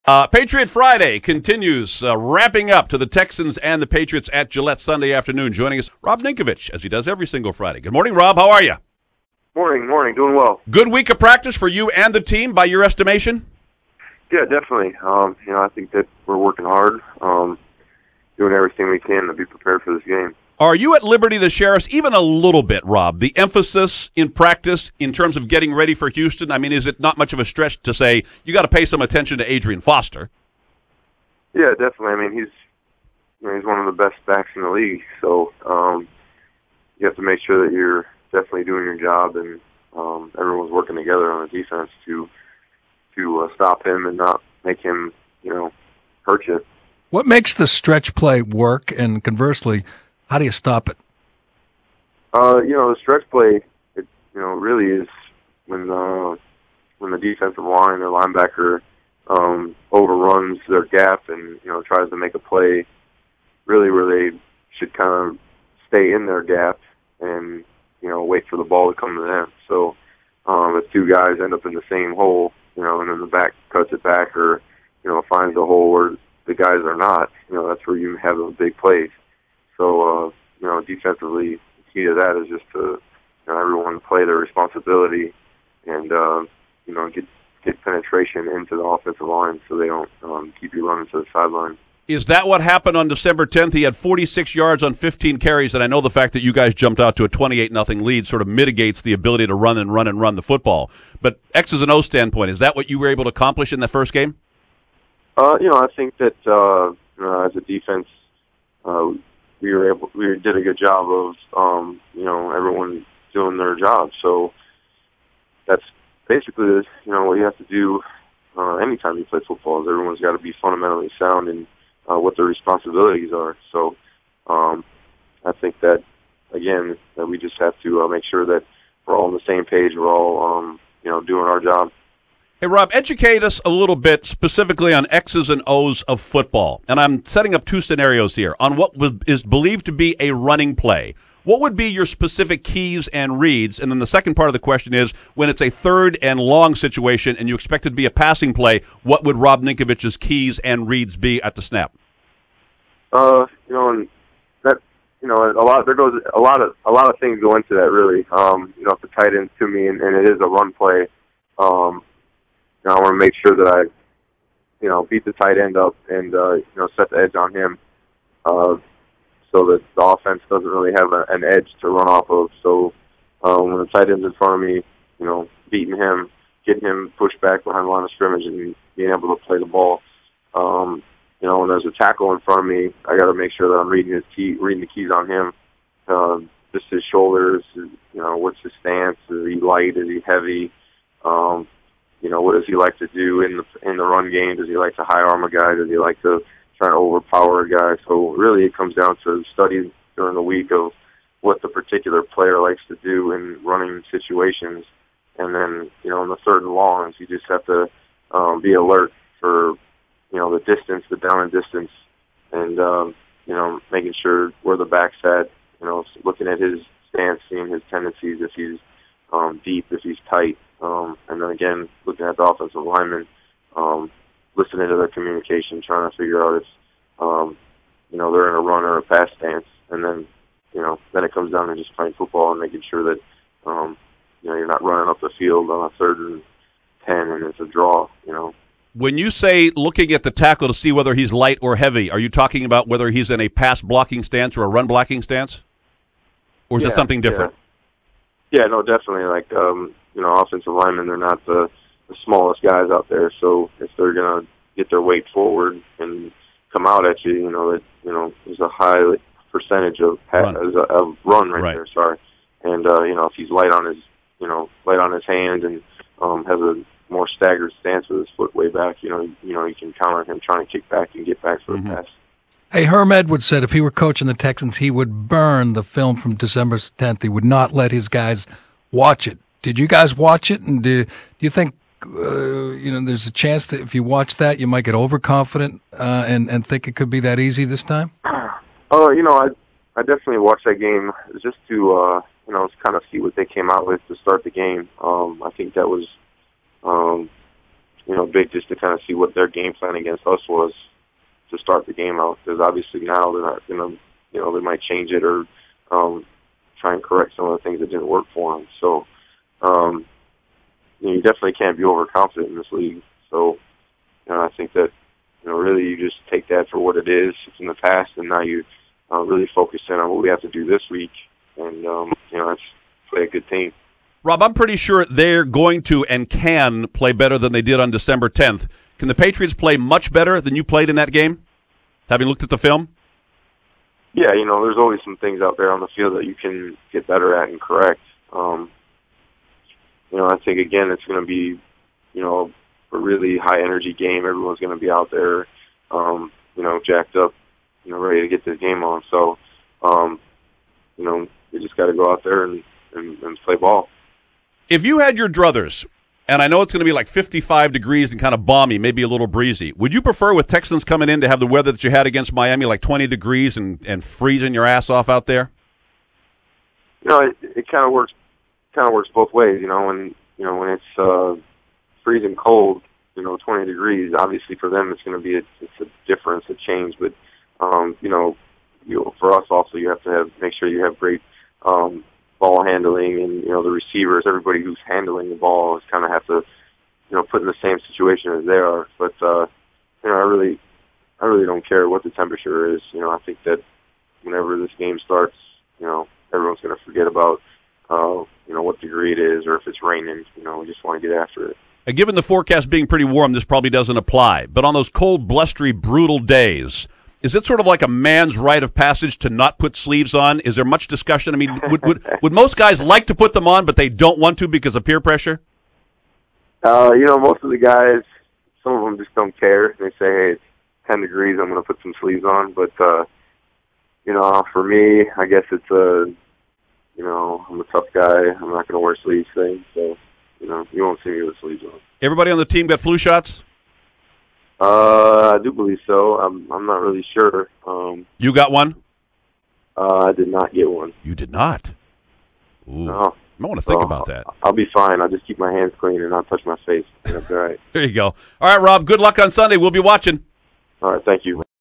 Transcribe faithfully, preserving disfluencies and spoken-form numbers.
Uh, Patriot Friday continues, uh, ramping up to the Texans and the Patriots at Gillette Sunday afternoon. Joining us, Rob Ninkovich, as he does every single Friday. Good morning, Rob. How are you? Morning, morning. Doing well. Good week of practice for you and the team, by your estimation? Yeah, definitely. Um, you know, I think that we're working hard, um, doing everything we can to be prepared for this game. Are you at liberty to share us even a little bit, Rob, the emphasis in practice in terms of getting ready for Houston? I mean, is it not much of a stretch to say you got to pay some attention to Adrian Foster? Yeah, definitely. I mean, he's you know, he's one of the best backs in the league, so um, you have to make sure that you're definitely doing your job, and um, everyone's working together on the defense to to uh, stop him and not make him, you know, hurt you. What makes the stretch play work, and conversely, how do you stop it? Uh, you know, the stretch play, it, you know, really is when uh, when the defensive line or linebacker um, overruns their gap and, you know, tries to make a play really where they should kind of stay in their gap and, you know, wait for the ball to come to them. So um, if two guys end up in the same hole, you know, and then the back cuts it back or, you know, finds a hole where the guys are not, you know, that's where you have those big plays. So, uh, you know, defensively, the key to that is just to, you know, everyone play their responsibility and, uh, you know, get get penetration into the offensive line so they don't um, keep you running to the sideline. Is that what happened on December tenth? He had forty-six yards on fifteen carries, and I know the fact that you guys jumped out to a twenty-eight nothing lead sort of mitigates the ability to run and run and run the football. But X's and O's standpoint, is that what you were able to accomplish in the first game? Uh, you know, I think that uh, uh, as a defense, uh, we were able, we did a good job of, um, you know, everyone doing their job. So that's basically, you know, what you have to do uh, anytime you play football is everyone's got to be fundamentally sound in uh, what their responsibilities are. So um, I think that, again, that we just have to uh, make sure that we're all on the same page. We're all, um, you know, doing our job. Hey, Rob, educate us a little bit specifically on X's and O's of football. And I'm setting up two scenarios here on what was, is believed to be a running play. What would be your specific keys and reads? And then the second part of the question is, when it's a third and long situation and you expect it to be a passing play, what would Rob Ninkovich's keys and reads be at the snap? Uh, you know, and that, you know, a lot, there goes a lot of, a lot of things go into that really. Um, you know, if the tight end's to me and, and it is a run play, um, I want to make sure that I, you know, beat the tight end up and, uh, you know, set the edge on him uh, so that the offense doesn't really have a, an edge to run off of. So um, when the tight end's in front of me, you know, beating him, getting him pushed back behind the line of scrimmage and being able to play the ball. Um, you know, when there's a tackle in front of me, I got to make sure that I'm reading his key, reading the keys on him. Uh, just his shoulders, you know, what's his stance? Is he light? Is he heavy? Um, You know, what does he like to do in the in the run game? Does he like to high arm a guy? Does he like to try to overpower a guy? So really it comes down to study during the week of what the particular player likes to do in running situations. And then, you know, in the third and longs, you just have to um, be alert for, you know, the distance, the down and distance, and, um, you know, making sure where the back's at, you know, looking at his stance, seeing his tendencies, if he's um, deep, if he's tight. Um, and then again, looking at the offensive linemen, um, listening to their communication, trying to figure out if, um, you know, they're in a run or a pass stance. And then, you know, then it comes down to just playing football and making sure that, um, you know, you're not running up the field on a third and ten and it's a draw, you know. When you say looking at the tackle to see whether he's light or heavy, are you talking about whether he's in a pass blocking stance or a run blocking stance? Or is yeah, it something different? Yeah. yeah, no, definitely. Like, um, you know, offensive linemen, they're not the, the smallest guys out there. So if they're going to get their weight forward and come out at you, you know, that, you know, there's a high percentage of pass, run. Uh, of run right, right there, sorry. And, uh, you know, if he's light on his, you know, light on his hand and um, has a more staggered stance with his foot way back, you know, you know, you can count on him trying to kick back and get back for mm-hmm. the pass. Hey, Herm Edwards said if he were coaching the Texans, he would burn the film from December tenth. He would not let his guys watch it. Did you guys watch it? And do, do you think, uh, you know, there's a chance that if you watch that, you might get overconfident uh, and, and think it could be that easy this time? Oh, uh, you know, I I definitely watched that game just to, uh, you know, kind of see what they came out with to start the game. Um, I think that was, um, you know, big just to kind of see what their game plan against us was to start the game out. Because obviously now they're not going to, you know, they might change it or um, try and correct some of the things that didn't work for them. So, um, you know, you definitely can't be overconfident in this league. So, you know, I think that, you know, really you just take that for what it is. It's in the past, and now you uh, really focus in on what we have to do this week. And, um, you know, it's play a good team. Rob, I'm pretty sure they're going to and can play better than they did on December tenth. Can the Patriots play much better than you played in that game, having looked at the film? Yeah, you know, there's always some things out there on the field that you can get better at and correct. Um, you know, I think, again, it's going to be, you know, a really high-energy game. Everyone's going to be out there, um, you know, jacked up, you know, ready to get this game on. So, um, you know, you just got to go out there and, and, and play ball. If you had your druthers, and I know it's going to be like fifty-five degrees and kind of balmy, maybe a little breezy, would you prefer with Texans coming in to have the weather that you had against Miami, like twenty degrees and, and freezing your ass off out there? You know, it, it kind of works kind of works both ways, you know, when, you know, when it's uh, freezing cold, you know, twenty degrees, obviously for them it's going to be a, it's a difference, a change, but, um, you know, you know, for us also you have to have make sure you have great um, ball handling, and, you know, the receivers, everybody who's handling the ball is kind of have to, you know, put in the same situation as they are. But, uh, you know, I really, I really don't care what the temperature is. You know, I think that whenever this game starts, you know, everyone's going to forget about, uh, you know, what degree it is or if it's raining. You know, we just want to get after it. And given the forecast being pretty warm, this probably doesn't apply. But on those cold, blustery, brutal days, is it sort of like a man's rite of passage to not put sleeves on? Is there much discussion? I mean, would would, would most guys like to put them on, but they don't want to because of peer pressure? Uh, you know, most of the guys, some of them just don't care. They say, hey, it's ten degrees, I'm going to put some sleeves on. But, uh, you know, for me, I guess it's a, you know, I'm a tough guy. I'm not going to wear sleeves thing. So, you know, you won't see me with sleeves on. Everybody on the team got flu shots? Uh, I do believe so. I'm I'm not really sure. Um, You got one? uh, I did not get one. You did not. Ooh. No. I want to think So, about that. I'll be fine. I'll just keep my hands clean and not touch my face. And I'll be all right. There you go. All right, Rob, good luck on Sunday. We'll be watching. All right, thank you.